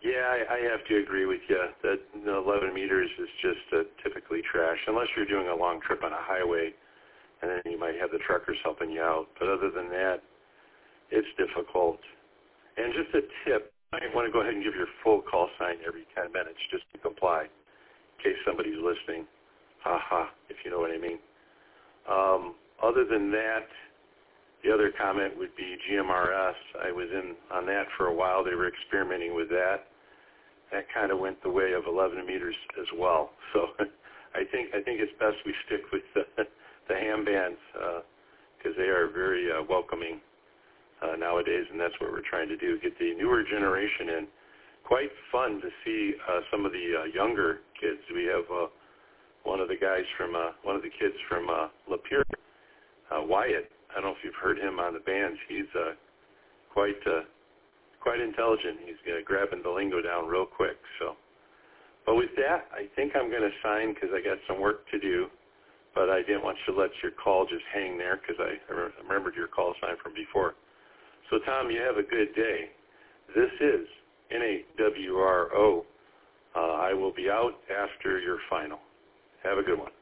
Yeah, I have to agree with you that 11 meters is just typically trash, unless you're doing a long trip on a highway, and then you might have the truckers helping you out. But other than that, it's difficult. And just a tip, I want to go ahead and give your full call sign every 10 minutes just to comply, in case somebody's listening. If you know what I mean. Other than that, the other comment would be GMRS. I was in on that for a while. They were experimenting with that. That kind of went the way of 11 meters as well. So I think it's best we stick with the ham bands because they are very welcoming nowadays, and that's what we're trying to do, get the newer generation in. Quite fun to see some of the younger kids. We have one of the kids from Lapeer, Wyatt. I don't know if you've heard him on the bands. He's quite intelligent. He's grabbing the lingo down real quick. So, but with that, I think I'm going to sign because I got some work to do. But I didn't want you to let your call just hang there because I remembered your call sign from before. So, Tom, you have a good day. This is NAWRO. I will be out after your final. Have a good one.